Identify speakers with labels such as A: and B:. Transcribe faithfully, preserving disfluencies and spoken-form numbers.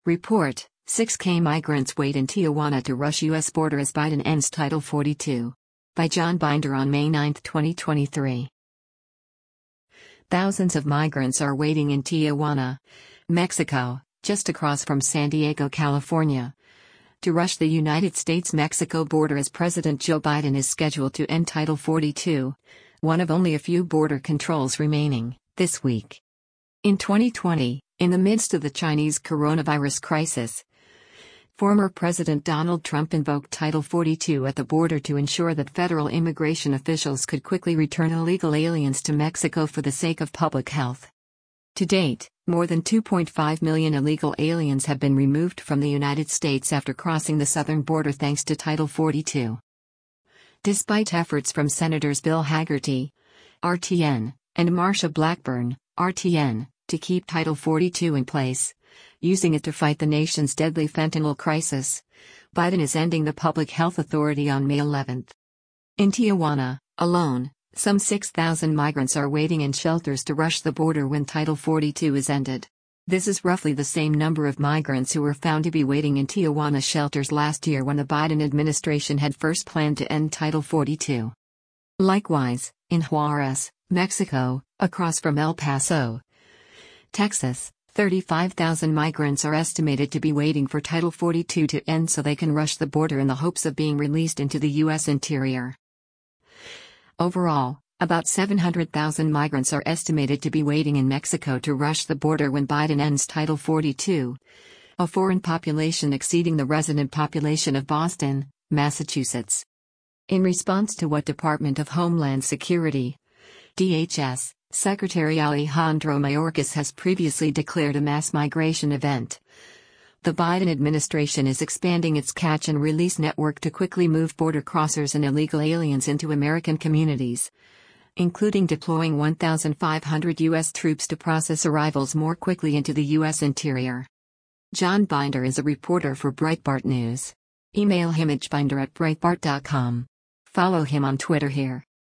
A: Report: six K migrants wait in Tijuana to rush U S border as Biden ends Title forty-two. By John Binder on May ninth, twenty twenty-three. Thousands of migrants are waiting in Tijuana, Mexico, just across from San Diego, California, to rush the United States-Mexico border as President Joe Biden is scheduled to end Title forty-two, one of only a few border controls remaining, this week. In twenty twenty, in the midst of the Chinese coronavirus crisis, former President Donald Trump invoked Title forty-two at the border to ensure that federal immigration officials could quickly return illegal aliens to Mexico for the sake of public health. To date, more than two point five million illegal aliens have been removed from the United States after crossing the southern border thanks to Title forty-two. Despite efforts from Senators Bill Hagerty, R T N, and Marsha Blackburn, R T N, to keep Title forty-two in place, using it to fight the nation's deadly fentanyl crisis, Biden is ending the Public Health Authority on May eleventh. In Tijuana, alone, some six thousand migrants are waiting in shelters to rush the border when Title forty-two is ended. This is roughly the same number of migrants who were found to be waiting in Tijuana shelters last year when the Biden administration had first planned to end Title forty-two. Likewise, in Juarez, Mexico, across from El Paso, Texas, thirty-five thousand migrants are estimated to be waiting for Title forty-two to end so they can rush the border in the hopes of being released into the U S interior. Overall, about seven hundred thousand migrants are estimated to be waiting in Mexico to rush the border when Biden ends Title forty-two, a foreign population exceeding the resident population of Boston, Massachusetts. In response to what Department of Homeland Security, D H S, Secretary Alejandro Mayorkas has previously declared a mass migration event, the Biden administration is expanding its catch and release network to quickly move border crossers and illegal aliens into American communities, including deploying one thousand five hundred U S troops to process arrivals more quickly into the U S interior. John Binder is a reporter for Breitbart News. Email him at binder at breitbart dot com. Follow him on Twitter here.